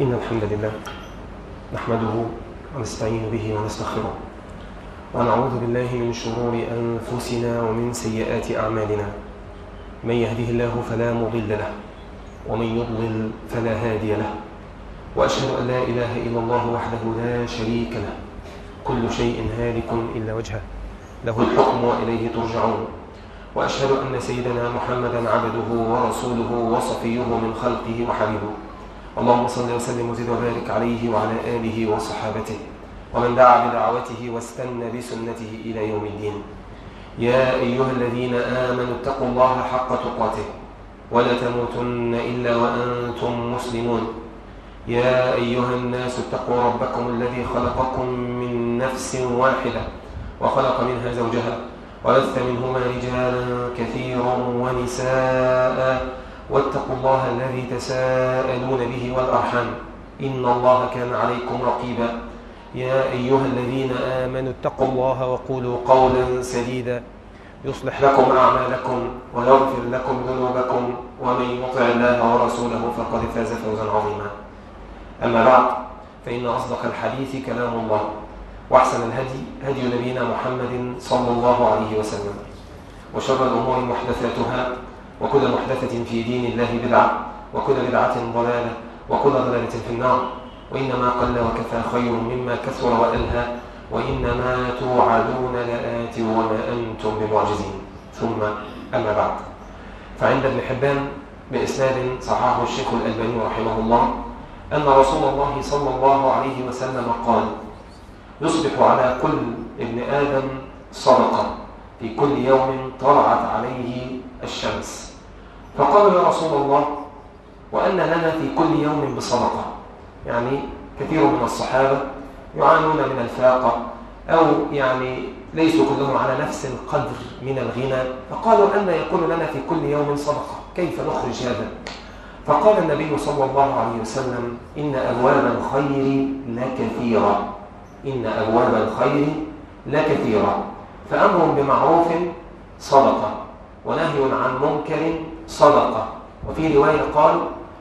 إن الحمد لله نحمده ونستعين به ونستغفره ونعوذ بالله من شرور أنفسنا ومن سيئات أعمالنا. من يهده الله فلا مضل له ومن يضلل فلا هادي له، وأشهد أن لا إله إلا الله وحده لا شريك له، كل شيء هالك إلا وجهه، له الحكم وإليه ترجعون. وأشهد أن سيدنا محمدا عبده ورسوله وصفيه من خلقه وحبيبه. اللهم صل وسلم وزد وبارك عليه وعلى آله وصحابته ومن دعا بدعوته واستنى بسنته إلى يوم الدين. يا أيها الذين آمنوا اتقوا الله حق تقاته ولا تموتن إلا وأنتم مسلمون. يا أيها الناس اتقوا ربكم الذي خلقكم من نفس واحدة وخلق منها زوجها وبث منهما رجالا كثيرا ونساء، واتقوا الله الذي تساءلون به والأرحام إن الله كان عليكم رقيبا. يا أيها الذين آمنوا اتقوا الله وقولوا قولا سديدا يصلح لكم أعمالكم ويغفر لكم ذنوبكم، ومن يطع الله ورسوله فقد فاز فوزا عظيما. أما بعد، فإن أصدق الحديث كلام الله، وأحسن الهدي هدي نبينا محمد صلى الله عليه وسلم، وشر الأمور محدثاتها، وكل محدثة في دين الله بدعة، وكل بدعة ضلالة، وكل ضلالة في النار. وإنما قل وكفى خير مما كثر وألهى، وإنما توعدون لآت وما أنتم بمعجزين. ثم أما بعد، فعند ابن حبان بإسناد صححه الشيخ الألباني رحمه الله أن رسول الله صلى الله عليه وسلم قال: يصبح على كل ابن آدم صدقة في كل يوم طلعت عليه الشمس. فقالوا: يا رسول الله، وأن لنا في كل يوم بصدقة؟ يعني كثير من الصحابة يعانون من الفاقة، أو يعني ليسوا كلهم على نفس القدر من الغنى، فقالوا: أن يكون لنا في كل يوم صدقة؟ كيف نخرج هذا؟ فقال النبي صلى الله عليه وسلم: إن أبواب الخير لكثيرة، إن أبواب الخير لكثيرة، فأمر بمعروف صدقة، ونهي عن منكر صدقة. وفي رواية قال: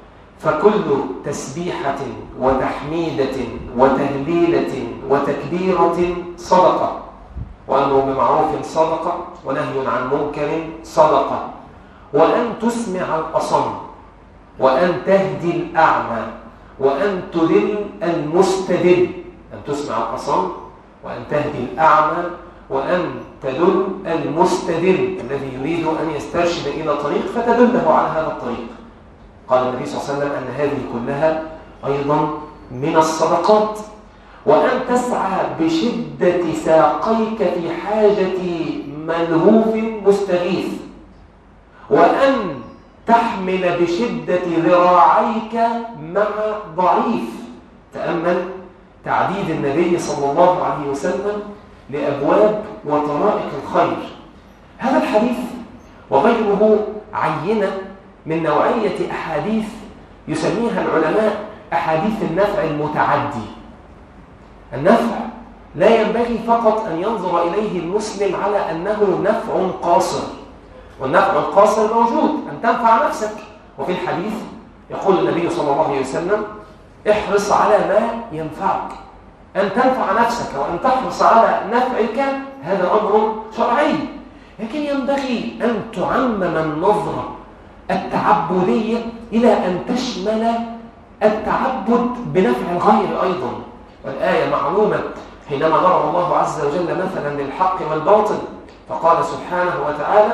فكل تسبيحة وتحميدة وتهليلة وتكبيرة صدقة، وأمر بمعروف صدقة، ونهي عن منكر صدقة، وأن تسمع الأصم، وأن تهدي الأعمى، وأن تدل المستدل. أن تسمع الأصم، وأن تهدي الأعمى، وأن تدل المستدل الذي يريد أن يسترشد إلى طريق فتدله على هذا الطريق. قال النبي صلى الله عليه وسلم أن هذه كلها أيضا من الصدقات. وأن تسعى بشدة ساقيك في حاجة ملهوف مستغيث، وأن تحمل بشدة ذراعيك مع ضعيف. تأمل تعديد النبي صلى الله عليه وسلم لأبواب وطرائق الخير. هذا الحديث وغيره عينة من نوعية أحاديث يسميها العلماء أحاديث النفع المتعدي. النفع لا ينبغي فقط أن ينظر إليه المسلم على أنه نفع قاصر، والنفع القاصر موجود، أن تنفع نفسك. وفي الحديث يقول النبي صلى الله عليه وسلم: احرص على ما ينفعك، أن تنفع نفسك وأن تحرص على نفعك، هذا أمر شرعي. لكن ينبغي أن تعمم النظرة التعبدية إلى أن تشمل التعبد بنفع الغير أيضا. والآية معلومة حينما ضرب الله عز وجل مثلا للحق والباطل، فقال سبحانه وتعالى: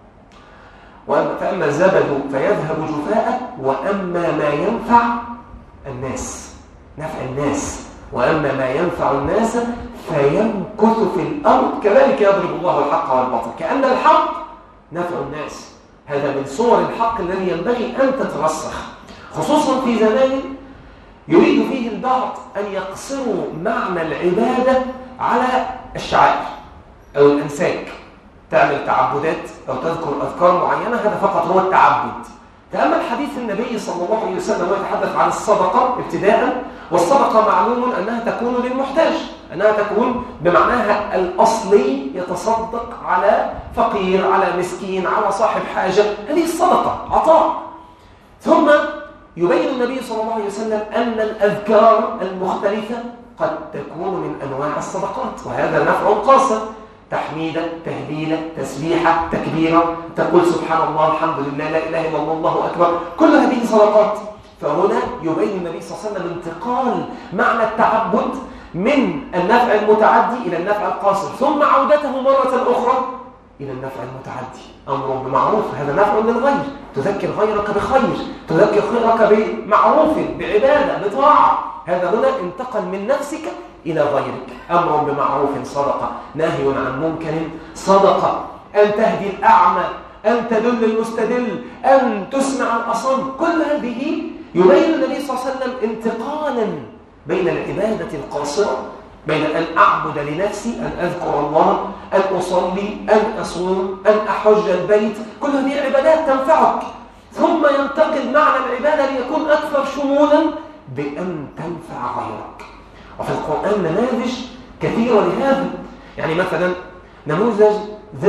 فأما الزبد فيذهب جفاء، وأما ما ينفع الناس، نفع الناس، وأما ما ينفع الناس فيمكث في الأرض كذلك يضرب الله الحق والباطل. كأن الحق نفع الناس، هذا من صور الحق الذي ينبغي أن تترسخ، خصوصا في زمان يريد فيه البعض أن يقصروا معنى العبادة على الشعائر أو الأنساك، تعمل تعبدات أو تذكر أذكار معينة، هذا فقط هو التعبد. تأمل حديث النبي صلى الله عليه وسلم ويتحدث عن الصدقة ابتداء، والصدقة معلوم أنها تكون للمحتاج، أنها تكون بمعناها الأصلي، يتصدق على فقير، على مسكين، على صاحب حاجة، هذه الصدقة عطاء. ثم يبين النبي صلى الله عليه وسلم أن الأذكار المختلفة قد تكون من أنواع الصدقات، وهذا نفع قاصر: تحميدا، تهليلا، تسبيحة، تكبيرا، تقول سبحان الله، الحمد لله، لا إله إلا الله، الله أكبر، كل هذه صدقات. فهنا يبين النبي صلى الله عليه وسلم انتقال معنى التعبد من النفع المتعدي إلى النفع القاصر، ثم عودته مرة أخرى إلى النفع المتعدي. أمر بمعروف، هذا نفع للغير، تذكر غيرك بخير، تذكر غيرك بمعروف، بعبادة، بطاعة. هذا هنا انتقل من نفسك إلى غيرك. أمر بمعروف صدقة، نهي عن منكر صدقة، أن تهدي الأعمى، أن تدل المستدل، أن تسمع الأصم، كل هذه يبين النبي صلى الله عليه وسلم انتقالا بين العبادة القاصرة، بين أن أعبد لنفسي، أن أذكر الله، أن أصلي، أن أصوم، أن أحج البيت، كل هذه عبادات تنفعك، ثم ينتقل معنى العبادة ليكون أكثر شمولا بأن تنفع غيرك. وفي القرآن نماذج كثيرة لهذا. يعني مثلا نموذج ذي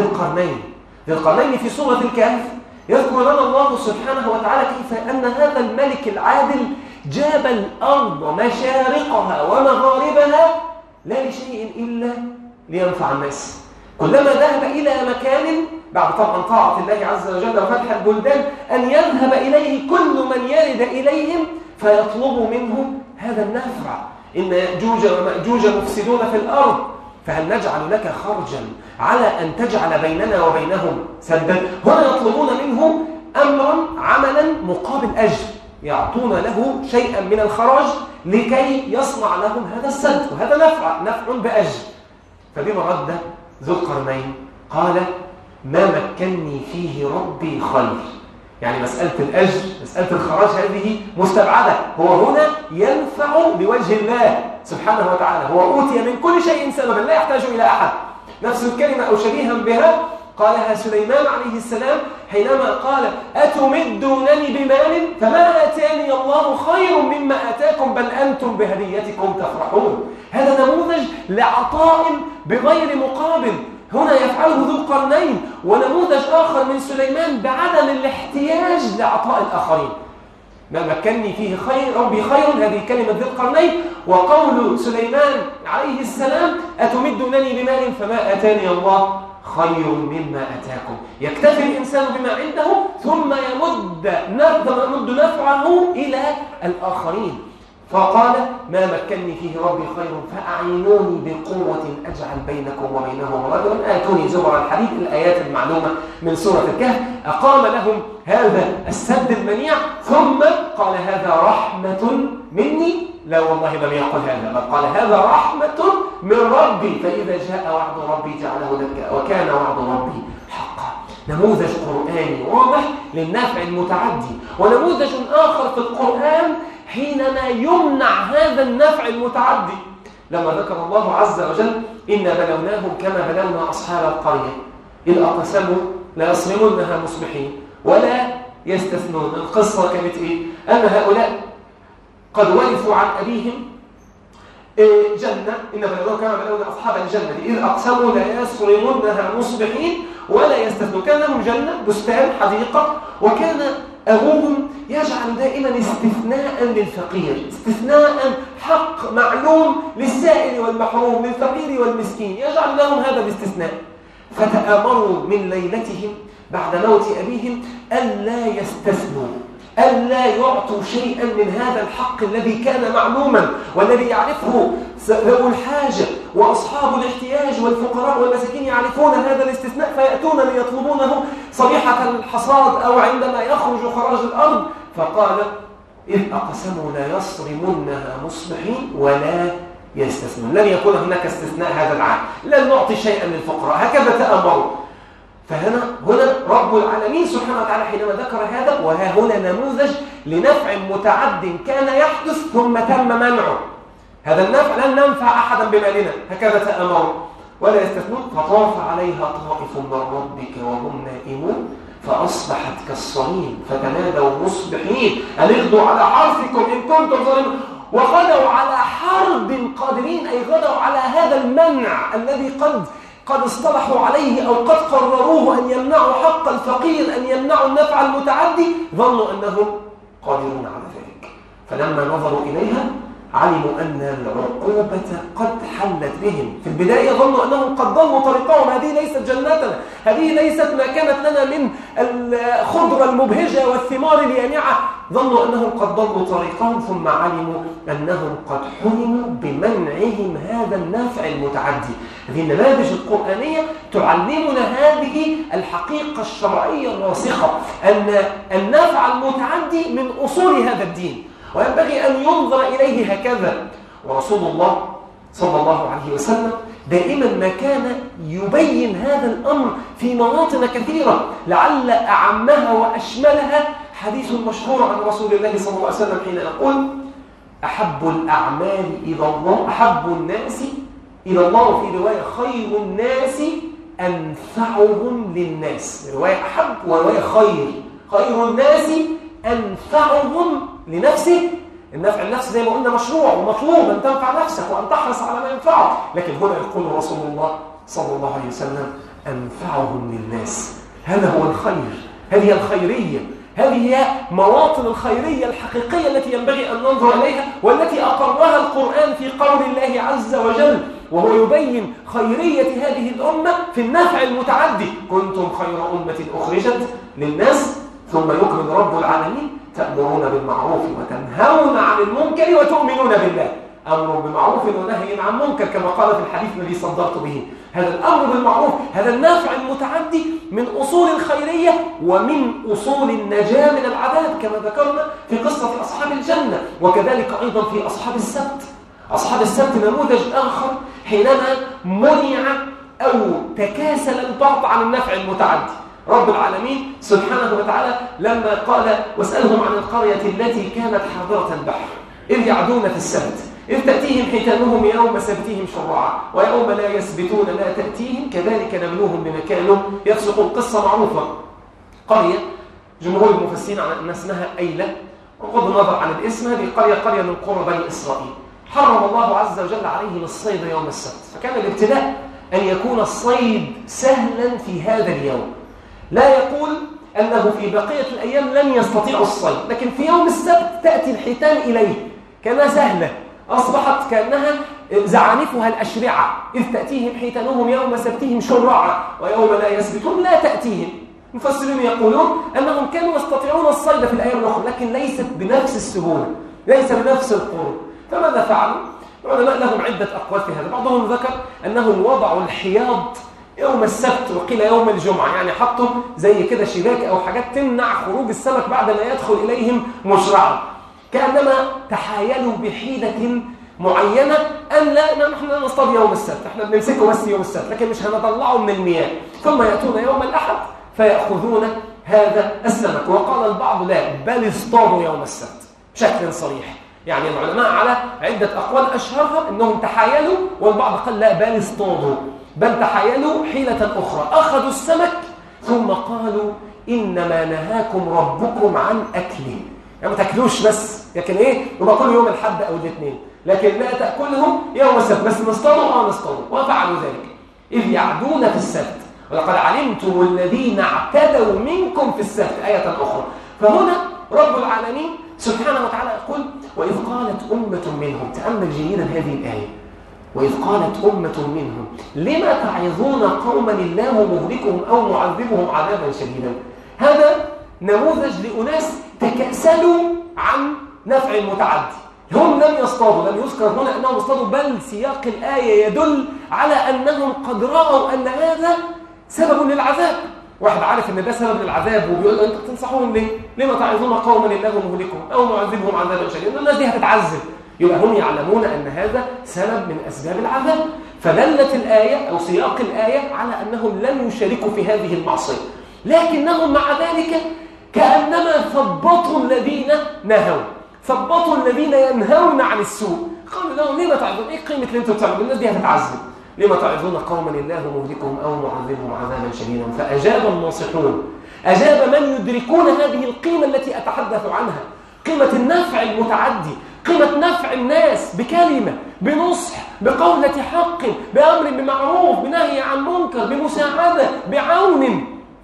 القرنين في سورة الكهف يذكر لنا الله سبحانه وتعالى كيف أن هذا الملك العادل جاب الأرض مشارقها ومغاربها لا لشيء إلا لينفع الناس. كلما ذهب إلى مكان بعد طبعا طاعة الله عز وجل وفتح البلدان أن يذهب إليه كل من يرد إليهم فيطلب منه هذا النفع. إن يأجوج ومأجوج مفسدون في الأرض، فهل نجعل لك خرجا على أن تجعل بيننا وبينهم سدا؟ هنا يطلبون منه أمرا عملا مقابل أجر، يعطون له شيئا من الخراج لكي يصنع لهم هذا السد، وهذا نفع بأجر. فبما رد ذو القرنين قال: ما مكنني فيه ربي خير. يعني مسألة الأجر، مسألة الخراج هذه مستبعدة، هو هنا ينفع بوجه الله سبحانه وتعالى، هو أوتي من كل شيء سببا لا يحتاج إلى أحد. نفس الكلمة أو شبيها بها قالها سليمان عليه السلام حينما قال: أتمدونني بمال فما آتاني الله خير مما آتاكم بل أنتم بهديتكم تفرحون. هذا نموذج لعطاء بغير مقابل هنا يفعله ذو القرنين، ونموذج آخر من سليمان بعدم الاحتياج لعطاء الآخرين. ما مكنني فيه خير ربي خير، هذه كلمة ذي القرنين. وقول سليمان عليه السلام: أتمدونني بمال فما آتاني الله خير مما أتاكم. يكتفي الإنسان بما عنده ثم يمد نفعه إلى الآخرين. فقال: ما مكنني فيه ربي خير فأعينوني بقوة أجعل بينكم وبينهم رجلا آتوني زبر الحديد، الآيات المعلومة من سورة الكهف. أقام لهم هذا السد المنيع، ثم قال: هذا رحمة مني. لا والله لم يقل هذا، بل قال: هذا رحمة من ربي فإذا جاء وعد ربي جعله دكا وكان وعد ربي حقا. نموذج قرآني واضح للنفع المتعدي. ونموذج آخر في القرآن حينما يمنع هذا النفع المتعدي، لما ذكر الله عز وجل: إنا بلوناهم كما بلونا أصحاب القرية إذ أقسموا لا يصرمنها مصبحين ولا يستثنون. القصة كانت إيه؟ أن هؤلاء قد ورثوا عن أبيهم جنة، إن بلوناهم كما بلونا أصحاب الجنة إذ أقسموا لا يصرمنها مصبحين ولا يستثنون. كان لهم جنة، بستان، حديقة، وكان أبوهم يجعل دائما استثناء للفقير، استثناء حق معلوم للسائل والمحروم، للفقير والمسكين، يجعل لهم هذا الاستثناء. فتآمروا من ليلتهم بعد موت أبيهم ألا يستثنوا، ألا يعطوا شيئا من هذا الحق الذي كان معلوما والذي يعرفه ذو الحاجة وأصحاب الاحتياج والفقراء والمساكين، يعرفون هذا الاستثناء فيأتون ليطلبونه صبيحة الحصاد أو عندما يخرج خراج الأرض. فقال: إذ أقسموا لا يصرمنها مصبحين ولا يستثنون. لن يكون هناك استثناء هذا العام، لن نعطي شيئا للفقراء، هكذا تأمروا. فهنا رب العالمين سبحانه وتعالى حينما ذكر هذا، وها هنا نموذج لنفع متعد كان يحدث ثم تم منعه. هذا النفع لن ننفع أحدا بمالنا، هكذا تأمروا ولا يستثنون. فطاف عليها طائف من ربك وهم نائمون فأصبحت كالصريم فتنادوا مصبحين أن اغدوا على حرثكم إن كنتم ظالمين. وغدوا على حرب قادرين، أي غدوا على هذا المنع الذي قد اصطلحوا عليه أو قد قرروه، أن يمنعوا حق الفقير، أن يمنعوا النفع المتعدي. ظنوا أنهم قادرون على ذلك. فلما نظروا إليها علموا أن العقوبة قد حلت بهم. في البداية ظنوا أنهم قد ضلوا طريقهم، هذه ليست جنتنا، هذه ليست ما كانت لنا من الخضرة المبهجة والثمار اليانعة. ظنوا أنهم قد ضلوا طريقهم، ثم علموا أنهم قد حرموا بمنعهم هذا النافع المتعدي. هذه النماذج القرآنية تعلمنا هذه الحقيقة الشرعية الراسخة، أن النافع المتعدي من أصول هذا الدين، وينبغي أن ينظر إليه هكذا. ورسول الله صلى الله عليه وسلم دائما ما كان يبين هذا الأمر في مواطن كثيرة، لعل أعمها وأشملها حديث مشهور عن رسول الله صلى الله عليه وسلم حين يقول: أحب الأعمال إلى الله، أحب الناس إلى الله، وفي رواية خير الناس أنفعهم للناس. رواية أحب ورواية خير الناس أنفعهم لنفسه. النفع النفس زي ما قلنا مشروع ومطلوب، أن تنفع نفسك وأن تحرص على ما ينفعك، لكن هنا يقول رسول الله صلى الله عليه وسلم: أنفعهم للناس. هذا هو الخير، هذه الخيرية، هذه هي مواطن الخيرية الحقيقية التي ينبغي أن ننظر إليها، والتي أقرها القرآن في قول الله عز وجل وهو يبين خيرية هذه الأمة في النفع المتعدي: كنتم خير أمة أخرجت للناس. ثم يكمل رب العالمين: تأمرون بالمعروف وتنهون عن المنكر وتؤمنون بالله. أمر بمعروف ونهي عن منكر، كما قال في الحديث الذي صدرت به. هذا الأمر بالمعروف، هذا النافع المتعدي من أصول الخيرية ومن أصول النجاة من العذاب، كما ذكرنا في قصة أصحاب الجنة، وكذلك أيضا في أصحاب السبت. أصحاب السبت نموذج آخر حينما منع أو تكاسل البعض عن النفع المتعدي. رب العالمين سبحانه وتعالى لما قال: واسألهم عن القرية التي كانت حاضرة البحر إذ يعدون في السبت إذ تأتيهم حيتانهم يوم سبتهم شرعا ويوم لا يسبتون لا تأتيهم كذلك نبلوهم بما كانوا يفسقون. قصة معروفة. قرية جمهور المفسرين على أن اسمها أيلة، وغض النظر عن الاسم، هذه قرية من قرى بني إسرائيل. حرم الله عز وجل عليهم الصيد يوم السبت، فكان الابتلاء أن يكون الصيد سهلا في هذا اليوم. لا يقول أنه في بقية الأيام لن يستطيعوا الصيد، لكن في يوم السبت تأتي الحيتان إليه كانها سهلة، أصبحت كأنها زعانفها الأشرعة. إذ تأتيهم حيتانهم يوم سبتهم شرعا ويوم لا يسبتون لا تأتيهم. المفسرين يقولون أنهم كانوا يستطيعون الصيد في الأيام الأخرى، لكن ليست بنفس السهولة، ليس بنفس القرب. فماذا فعلوا؟ العلماء لهم عدة أقوال في هذا. بعضهم ذكر أنهم وضعوا الحياض يوم السبت، وقيل يوم الجمعة، يعني حطوا زي كده شباك أو حاجات تمنع خروج السمك بعد ما يدخل إليهم مشرعا، كأنما تحايلوا بحيلة معينة أن لا نحن لا نصطاد يوم السبت، احنا بنمسكه بس يوم السبت، لكن مش هنطلعه من المياه، ثم يأتون يوم الأحد فيأخذون هذا السمك. وقال البعض لا، بل اصطادوا يوم السبت بشكل صريح. يعني العلماء على عدة أقوال، أشهرها أنهم تحايلوا، والبعض قال لا، بل اصطادوا، بل تحايلوا حيلة أخرى، أخذوا السمك ثم قالوا إنما نهاكم ربكم عن أكله. يعني ما تاكلوش بس، لكن إيه؟ يبقى كل يوم الحد أو الاثنين، لكن لا تأكلهم يوم السبت، بس نصطادوا نصطادوا. وفعلوا ذلك إذ يعدون في السبت ولقد علمتم الذين اعتدوا منكم في السبت، آية أخرى. فهنا رب العالمين سبحانه وتعالى يقول: وإذ قالت أمة منهم، تأمل جيدا هذه الآية، وإذ قالت أمة منهم لما تعظون قوما الله مهلكهم أو معذبهم عذابا شديدا. هذا نموذج لأناس تكاسلوا عن نفع المتعدي. هم لم يصطادوا، لم يذكر هنا أنهم اصطادوا، بل سياق الآية يدل على أنهم قد رأوا أن هذا سبب للعذاب. واحد عارف أن ده سبب للعذاب وبيقول أنت تنصحوهم ليه؟ لما تعظون قوما الله مهلكهم أو معذبهم عذابا شديدا؟ الناس دي هتتعذب، يبقى هم يعلمون أن هذا سبب من أسباب العذاب. فدلت الآية أو سياق الآية على أنهم لن يشاركوا في هذه المعصية، لكنهم مع ذلك كأنما ثبطوا الذين نهوا، ثبطوا الذين ينهون عن السوء. قالوا لهم لما تعظون؟ إيه قيمة اللي أنتم بتعملوا؟ الناس دي هتتعذب. لما تعظون قوما الله مهلكهم أو معذبهم عذابا شديدا؟ فأجاب الناصحون، أجاب من يدركون هذه القيمة التي أتحدث عنها، قيمة النفع المتعدي، قيمة نفع الناس بكلمة، بنصح، بقولة حق، بأمر بمعروف، بنهي عن منكر، بمساعدة، بعون.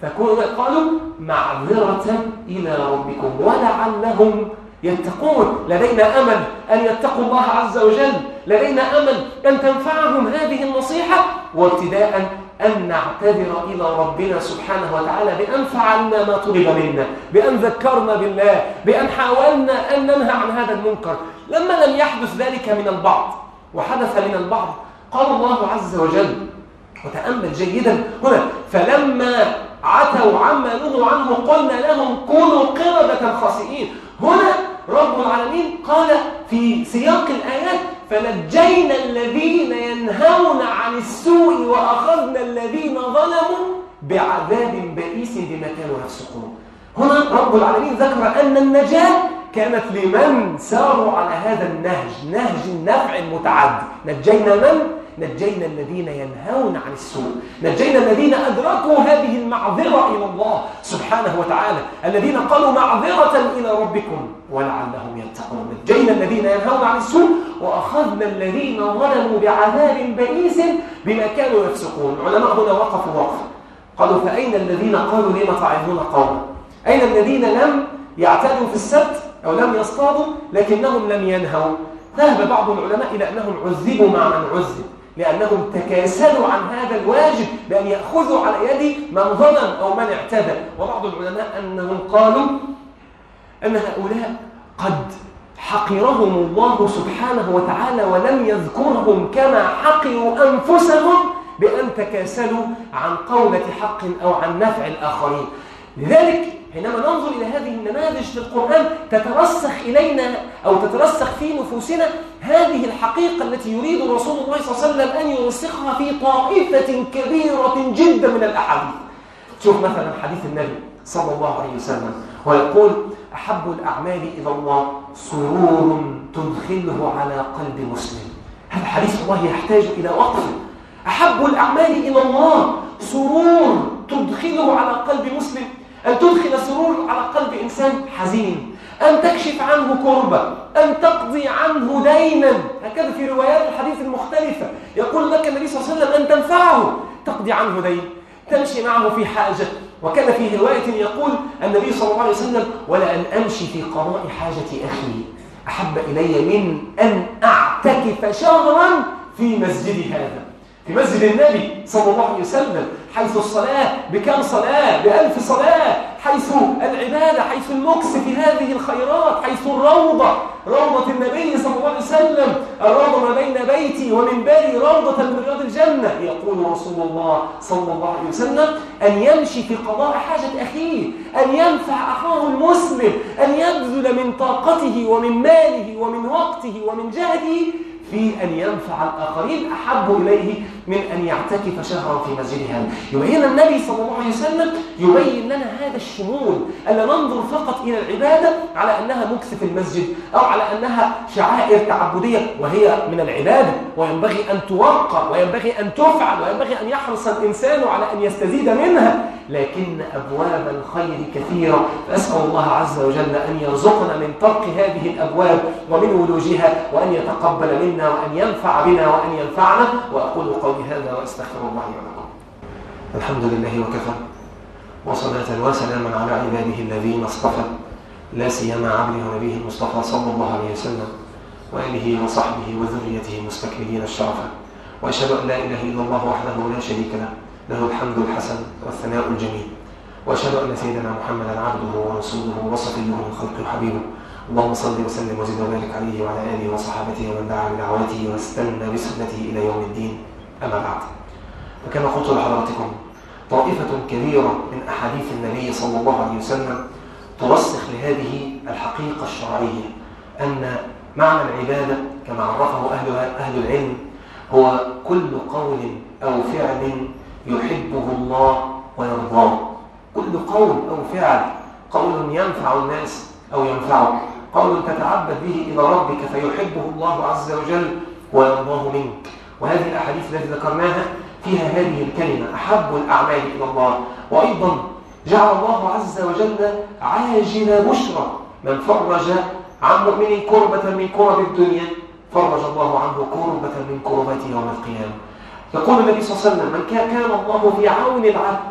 قالوا معذرة إلى ربكم ولعلهم يتقون. لدينا أمل أن يتقوا الله عز وجل، لدينا أمل أن تنفعهم هذه النصيحة، وابتداء أن نعتذر إلى ربنا سبحانه وتعالى بأن فعلنا ما طلب منا، بأن ذكرنا بالله، بأن حاولنا أن ننهى عن هذا المنكر. لما لم يحدث ذلك من البعض وحدث من البعض، قال الله عز وجل، وتأمل جيدا هنا، فلما عتوا عما نهوا عنه قلنا لهم كونوا قردة خاسئين. هنا رب العالمين قال في سياق الآيات فنجينا الذين ينهون عن السوء وأخذنا الذين ظلموا بعذاب بئيس بما كانوا يفسقون. هنا رب العالمين ذكر أن النجاة كانت لمن ساروا على هذا النهج، نهج النفع المتعدي. نجينا من؟ نجينا الذين ينهون عن السوء، نجينا الذين أدركوا هذه المعذرة إلى الله سبحانه وتعالى، الذين قالوا معذرة إلى ربكم ولعلهم يتقون. نجينا الذين ينهون عن السوء وأخذنا الذين ظلموا بعذاب بئيس بما كانوا يفسقون. العلماء هنا وقفوا وقفا، قالوا فأين الذين قالوا لما تعظون قوما؟ أين الذين لم يعتدوا في السبت أو لم يصطادوا لكنهم لم ينهوا؟ ذهب بعض العلماء إلى أنهم عذبوا مع من عذب، لأنهم تكاسلوا عن هذا الواجب بأن يأخذوا على يد من ظلم أو من اعتدى. وبعض العلماء أنهم قالوا أن هؤلاء قد حقرهم الله سبحانه وتعالى ولم يذكرهم كما حقروا أنفسهم بأن تكاسلوا عن قولة حق أو عن نفع الآخرين. لذلك حينما ننظر إلى هذه النماذج في القرآن تترسخ إلينا أو تترسخ في نفوسنا هذه الحقيقة التي يريد رسول الله صلى الله عليه وسلم أن يرسخها في طائفة كبيرة جدا من الأحاديث. شوف مثلا حديث النبي صلى الله عليه وسلم ويقول أحب الأعمال إلى الله سرور تدخله على قلب مسلم. هذا حديث الله يحتاج إلى وقف. أحب الأعمال إلى الله سرور تدخله على قلب مسلم. أن تدخل سرور على قلب إنسان حزين، أن تكشف عنه كربة، أن تقضي عنه دينا. هكذا في روايات الحديث المختلفة يقول لك النبي صلى الله عليه وسلم أن تنفعه، تقضي عنه دين، تمشي معه في حاجة. وكان في رواية يقول النبي صلى الله عليه وسلم ولأن أمشي في قضاء حاجة أخي أحب إلي من أن أعتكف شهرا في مسجد هذا، في مسجد النبي صلى الله عليه وسلم، حيث الصلاة بكم صلاة؟ ب1000 صلاة، حيث العبادة، حيث المكس في هذه الخيرات، حيث الروضة، روضة النبي صلى الله عليه وسلم، الروضة ما بين بيتي ومنبري روضة من رياض الجنة. يقول رسول الله صلى الله عليه وسلم أن يمشي في قضاء حاجة أخيه، أن ينفع أخاه المسلم، أن يبذل من طاقته ومن ماله ومن وقته ومن جهده في أن ينفع الآخرين أحب إليه من أن يعتكف شهرا في مسجدها. يبين النبي صلى الله عليه وسلم يبين لنا هذا الشمول، ألا ننظر فقط إلى العبادة على أنها مكس في المسجد أو على أنها شعائر تعبدية، وهي من العبادة وينبغي أن توقر وينبغي أن تفعل وينبغي أن يحرص الإنسان على أن يستزيد منها، لكن أبواب الخير كثيرة. فأسأل الله عز وجل أن يرزقنا من طرق هذه الأبواب ومن ولوجها، وأن يتقبل منا وأن ينفع بنا وأن ينفعنا. وأقول قولي هذا وأستغفر الله لي ولكم. الحمد لله وكفى، وصلاة وسلاما على عباده الذين اصطفى، لا سيما عبده ونبيه المصطفى صلى الله عليه وسلم وآله وصحبه وذريته المستكملين الشرفة. وأشهد أن لا إله إلا الله وحده لا شريك له، له الحمد الحسن والثناء الجميل. وأشهد أن سيدنا محمدا عبده ورسوله وصفيه من خلقه وحبيبه. اللهم صل وسلم وزد وبارك عليه وعلى آله وصحابته ومن دعا بدعوته واستنى بسنته إلى يوم الدين. أما بعد، فكما قلت لحضراتكم طائفة كبيرة من أحاديث النبي صلى الله عليه وسلم ترسخ لهذه الحقيقة الشرعية أن معنى العبادة كما عرفه أهل العلم هو كل قول أو فعل يحبه الله ويرضاه. كل قول أو فعل، قول ينفع الناس أو ينفعه، قول تتعبد به إلى ربك فيحبه الله عز وجل ويرضاه منك. وهذه الأحاديث التي ذكرناها فيها هذه الكلمة أحب الأعمال إلى الله. وأيضا جعل الله عز وجل عاجل بشرى من فرج عن مؤمن كربة من كرب الدنيا فرج الله عنه كربة من كربات يوم القيامة. يقول النبي صلى الله عليه وسلم من كان الله في عون العبد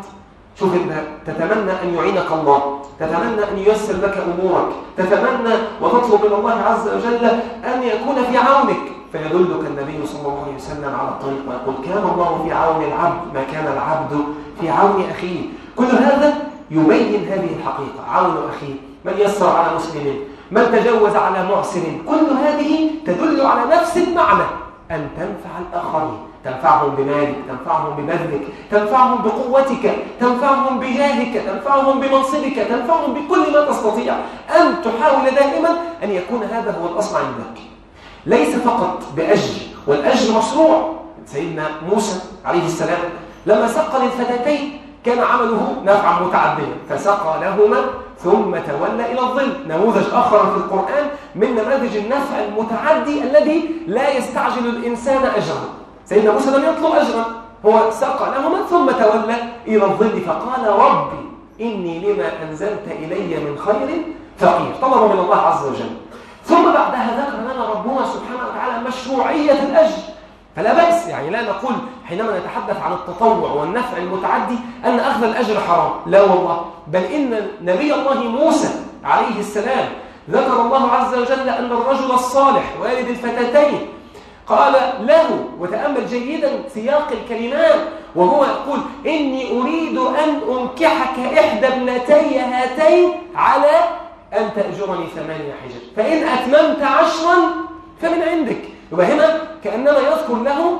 شوف انت تتمنى أن يعينك الله، تتمنى أن ييسر لك أمورك، تتمنى وتطلب من الله عز وجل أن يكون في عونك، فيدلك النبي صلى الله عليه وسلم على الطريق ويقول كان الله في عون العبد ما كان العبد في عون أخيه. كل هذا يبين هذه الحقيقة، عون أخيه، من يسر على مسلم، من تجوز على معسر، كل هذه تدل على نفس المعنى، أن تنفع الآخرين، تنفعهم بمالك، تنفعهم ببذلك، تنفعهم بقوتك، تنفعهم بجاهك، تنفعهم بمنصبك، تنفعهم بكل ما تستطيع، أن تحاول دائما أن يكون هذا هو الأصل عندك، ليس فقط بأجر، والأجر مشروع. سيدنا موسى عليه السلام لما سقى للفتاتين كان عمله نفعا متعديا، فسقى لهما ثم تولى إلى الظل، نموذج آخر في القرآن من نماذج النفع المتعدي الذي لا يستعجل الإنسان أجره. سيدنا موسى لم يطلب أجرا، هو سقى لهما ثم تولى إلى الظل فقال ربي إني لما أنزلت إلي من خير فقير، طلب من الله عز وجل. ثم بعدها ذكر لنا ربنا سبحانه وتعالى مشروعية الأجر، فلا بأس، يعني لا نقول حينما نتحدث عن التطوع والنفع المتعدي أن أخذ الأجر حرام، لا والله، بل إن نبي الله موسى عليه السلام ذكر الله عز وجل أن الرجل الصالح والد الفتاتين قال له، وتأمل جيدا سياق الكلمات، وهو يقول إني أريد أن أنكحك إحدى ابنتي هاتين على أن تأجرني 8 حجج، فإن أتممت 10 فمن عندك. يبقى هنا كأنما يذكر له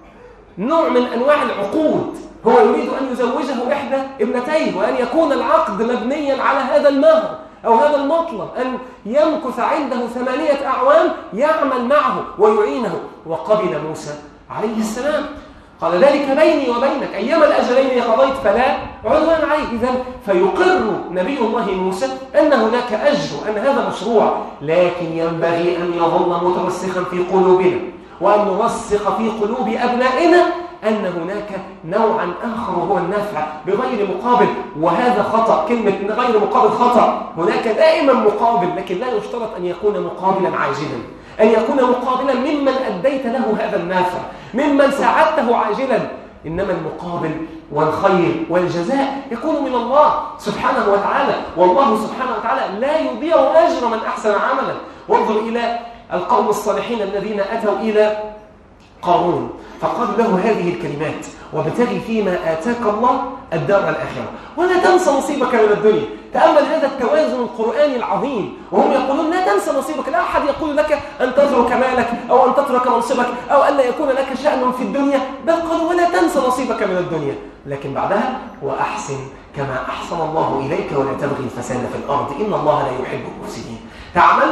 نوع من أنواع العقود، هو يريد أن يزوجه إحدى ابنتيه وأن يكون العقد مبنيا على هذا المهر أو هذا المطلب، أن يمكث عنده 8 أعوام يعمل معه ويعينه. وقبل موسى عليه السلام، قال ذلك بيني وبينك أيما الأجلين قضيت فلا عدوان عليك. إذن فيقر نبي الله موسى أن هناك أجر، أن هذا مشروع، لكن ينبغي أن يظل مترسخا في قلوبنا وأن نرسخ في قلوب أبنائنا أن هناك نوعا آخر هو النفع بغير مقابل، وهذا خطأ، كلمة غير مقابل خطأ، هناك دائما مقابل، لكن لا يشترط أن يكون مقابلا عاجلا، أن يكون مقابلا ممن أديت له هذا النافع، ممن ساعدته عاجلا، إنما المقابل والخير والجزاء يكون من الله سبحانه وتعالى، والله سبحانه وتعالى لا يضيع أجر من أحسن عملا. وانظر إلى القوم الصالحين الذين أتوا إلى قارون فقال له هذه الكلمات: وابتغي فيما آتاك الله الدار الآخرة ولا تنسى نصيبك من الدنيا. تأمل هذا التوازن القرآني العظيم، وهم يقولون لا تنسى نصيبك، لا أحد يقول لك أن تترك مالك أو أن تترك منصبك أو ألا يكون لك شأن في الدنيا، بل قالوا ولا تنسى نصيبك من الدنيا. لكن بعدها وأحسن كما أحسن الله إليك ولا تبغي الفساد في الأرض إن الله لا يحب المفسدين. تعمل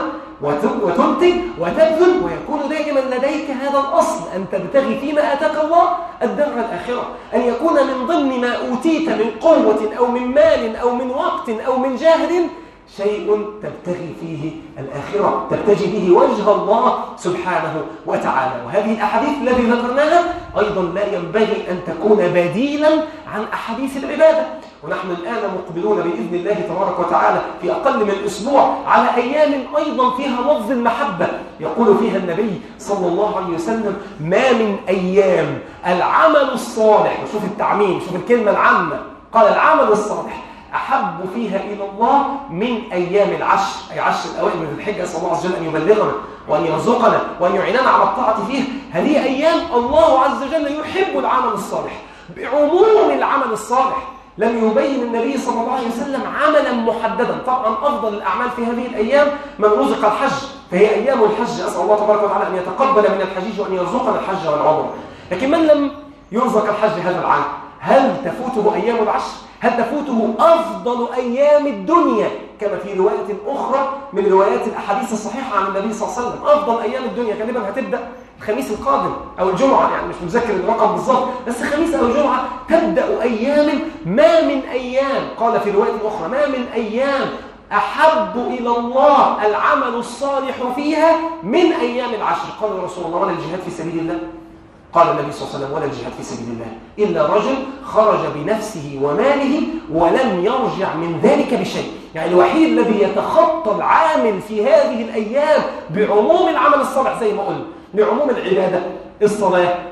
وتنتج وتبذل ويكون دائما لديك هذا الأصل، أن تبتغي فيما آتاك الله الدار الآخرة، أن يكون من ضمن ما أوتيت من قوة أو من مال أو من وقت أو من جاهد شيء تبتغي فيه الآخرة، تبتغي به وجه الله سبحانه وتعالى. وهذه الأحاديث التي ذكرناها أيضا لا ينبغي أن تكون بديلا عن أحاديث العبادة. ونحن الآن مقبلون بإذن الله تبارك وتعالى في أقل من أسبوع على أيام أيضا فيها لفظ المحبة، يقول فيها النبي صلى الله عليه وسلم: ما من أيام العمل الصالح، وشوف التعميم، شوف الكلمة العامة، قال العمل الصالح أحب فيها إلى الله من أيام العشر، أي 10 الأوائل من الحجة. أسأل الله عز وجل أن يبلغنا وأن يرزقنا وأن يعيننا على الطاعة فيه. هذه أيام الله عز وجل يحب العمل الصالح بعموم العمل الصالح، لم يبين النبي صلى الله عليه وسلم عملا محددا. طبعا أفضل الأعمال في هذه الأيام من رزق الحج، فهي أيام الحج، أسأل الله تبارك وتعالى أن يتقبل من الحجيج وأن يرزقنا الحج والعمر. لكن من لم يرزق الحج هذا العام، هل تفوته أيام العشر؟ هل تفوته أفضل أيام الدنيا؟ كما في رواية أخرى من روايات الأحاديث الصحيحة عن النبي صلى الله عليه وسلم، أفضل أيام الدنيا غالبا هتبدأ الخميس القادم أو الجمعة، يعني مش متذكر الرقم بالضبط، بس خميس أو الجمعة تبدأ أيام، ما من أيام، قال في رواية أخرى: ما من أيام أحب إلى الله العمل الصالح فيها من أيام العشر. قال يا رسول الله: ولا الجهاد في سبيل الله؟ قال النبي صلى الله عليه وسلم: ولا الجهاد في سبيل الله إلا رجل خرج بنفسه وماله ولم يرجع من ذلك بشيء. يعني الوحيد الذي يتخطى العامل في هذه الأيام بعموم العمل الصالح زي ما قلنا، لعموم العبادة، الصلاة،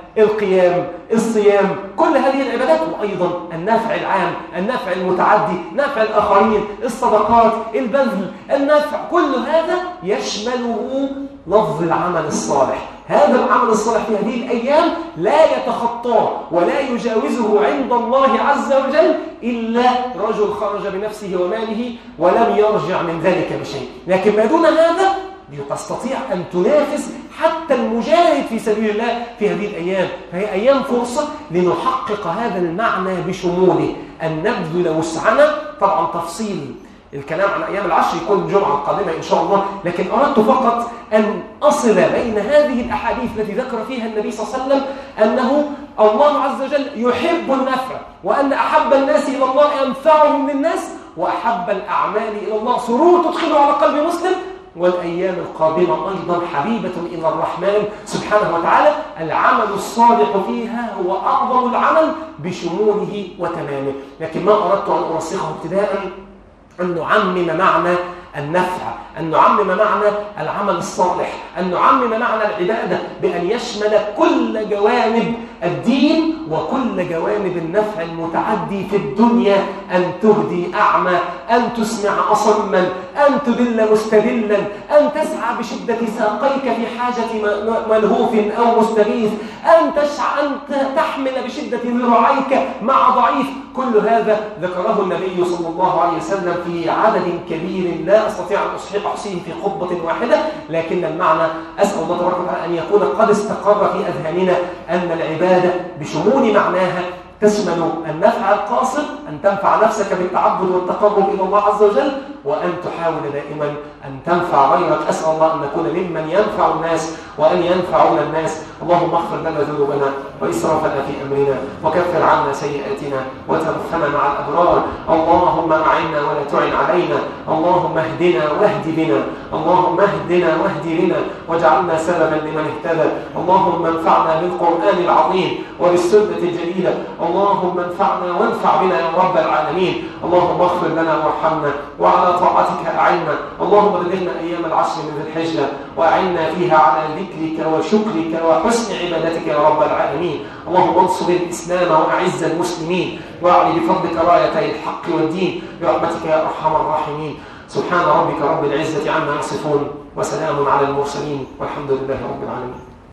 القيام، الصيام، كل هذه العبادات، وأيضا النفع العام، النفع المتعدي، نفع الآخرين، الصدقات، البذل، النفع، كل هذا يشمله لفظ العمل الصالح. هذا العمل الصالح في هذه الأيام لا يتخطاه ولا يجاوزه عند الله عز وجل إلا رجل خرج بنفسه وماله ولم يرجع من ذلك بشيء. لكن ما دون هذا تستطيع أن تنافس حتى المجاهد في سبيل الله في هذه الأيام. فهي أيام فرصة لنحقق هذا المعنى بشموله، أن نبذل وسعنا. طبعا تفصيل الكلام عن أيام العشر يكون الجمعة القادمة إن شاء الله، لكن أردت فقط أن أصل بين هذه الأحاديث التي ذكر فيها النبي صلى الله عليه وسلم أنه الله عز وجل يحب النفع، وأن أحب الناس إلى الله أنفعهم للناس، وأحب الأعمال إلى الله سرور تدخله على قلب مسلم، والأيام القادمة أيضا حبيبة إلى الرحمن سبحانه وتعالى. العمل الصالح فيها هو أعظم العمل بشموله وتمامه. لكن ما أردت أن أرسخه ابتداء أن نعمم معنى النفع، أن نعمم معنى العمل الصالح، أن نعمم معنى العبادة بأن يشمل كل جوانب الدين وكل جوانب النفع المتعدي في الدنيا، أن تهدي أعمى، أن تسمع أصما، أن تدل مستدلا، أن تسعى بشدة ساقيك في حاجة ملهوف أو مستغيث، أن تحمل بشدة ذراعيك مع ضعيف. كل هذا ذكره النبي صلى الله عليه وسلم في عدد كبير لا أستطيع أن أحصيه في خطبة واحدة، لكن المعنى أسأل الله تبارك وتعالى أن يكون قد استقر في أذهاننا أن العبادة بشمول معناها تشمل النفع القاصر، أن تنفع نفسك بالتعبد والتقرب إلى الله عز وجل، وأن تحاول دائما أن تنفع غيرك. أسأل الله أن نكون ممن ينفع الناس وأن ينفعون الناس. اللهم اغفر لنا ذنوبنا وإسرافنا في أمرنا، وكفر عنا سيئاتنا، وتوفنا مع الأبرار. اللهم أعنا ولا تعن علينا، اللهم اهدنا واهد بنا، اللهم اهدنا واهد بنا واجعلنا سببا لمن اهتدى. اللهم انفعنا بالقرآن العظيم وبالسنة الجليلة، اللهم انفعنا وانفع بنا يا رب العالمين. اللهم اغفر لنا وارحمنا وعلى طاعتك أعنا. اللهم بلغنا أيام العشر من ذي الحجة وأعنا فيها على ذكرك وشكرك وحسن عبادتك يا رب العالمين. اللهم انصر الإسلام وأعز المسلمين، واعل بفضلك رايتي الحق والدين برحمتك يا أرحم الراحمين. سبحان ربك رب العزة عما يصفون، وسلام على المرسلين، والحمد لله رب العالمين.